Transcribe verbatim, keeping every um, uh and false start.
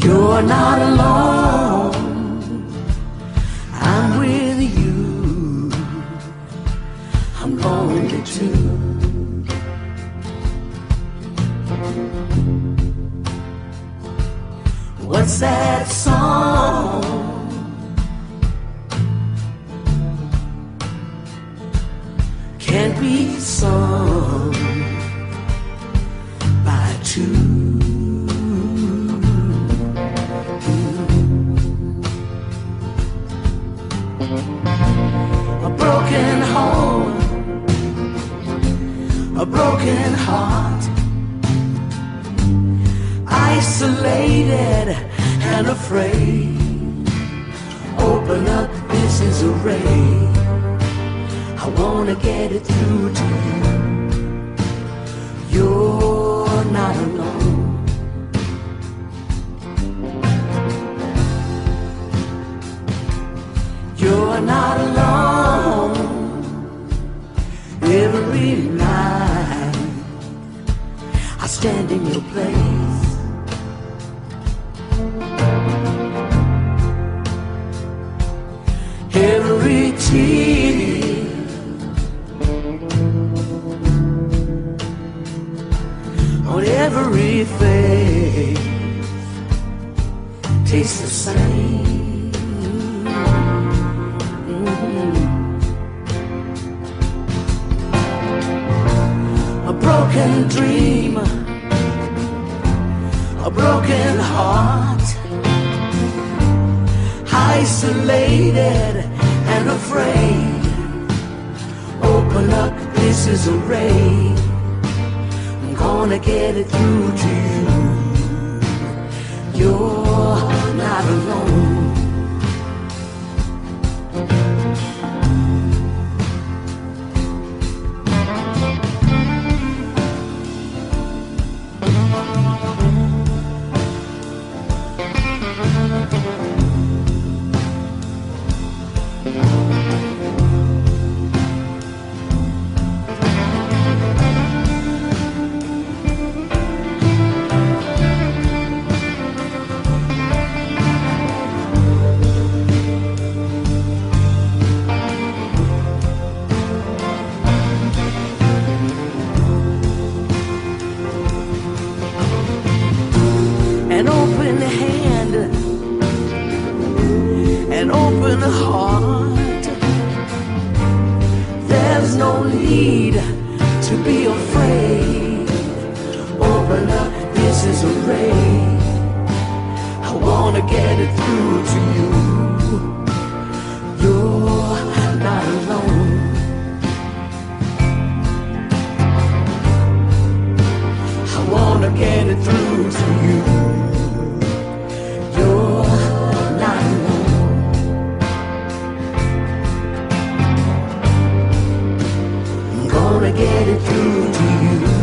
You're not alone, I'm with you, I'm lonely too. What's that song? Can't be sung by two. A broken home, a broken heart, isolated and afraid. Open up, this is a ray. I wanna get it through to you. You're not alone. You're not alone. Every night I stand in your place. Every tear on every face tastes the same. Mm-hmm. A broken dream, a broken heart, isolated and afraid. Open up, this is a ray. I'm gonna get it through to you. You're not alone. An open hand, an open heart. There's no need to be afraid. Open up, this is a ray. I wanna get it through to you. You're not alone. I wanna get it through to you. Gonna get it through to you.